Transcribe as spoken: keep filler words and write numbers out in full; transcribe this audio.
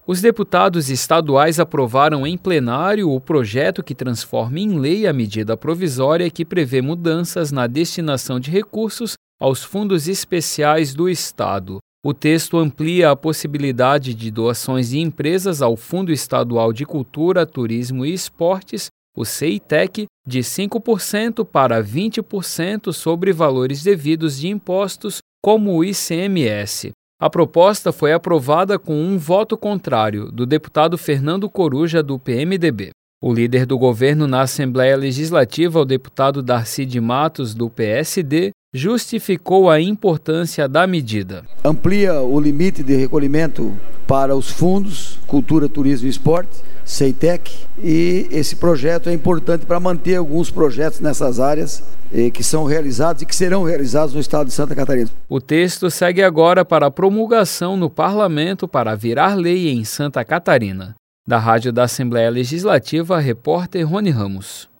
Os deputados estaduais aprovaram em plenário o projeto que transforma em lei a medida provisória que prevê mudanças na destinação de recursos aos fundos especiais do Estado. O texto amplia a possibilidade de doações de empresas ao Fundo Estadual de Cultura, Turismo e Esportes, o CEITEC, de cinco por cento para vinte por cento sobre valores devidos de impostos, como o I C M S. A proposta foi aprovada com um voto contrário do deputado Fernando Coruja, do P M D B. O líder do governo na Assembleia Legislativa, o deputado Darcy de Matos, do P S D, justificou a importância da medida. Amplia o limite de recolhimento para os fundos Cultura, Turismo e Esporte, CEITEC, e esse projeto é importante para manter alguns projetos nessas áreas eh, que são realizados e que serão realizados no estado de Santa Catarina. O texto segue agora para a promulgação no Parlamento para virar lei em Santa Catarina. Da Rádio da Assembleia Legislativa, repórter Rony Ramos.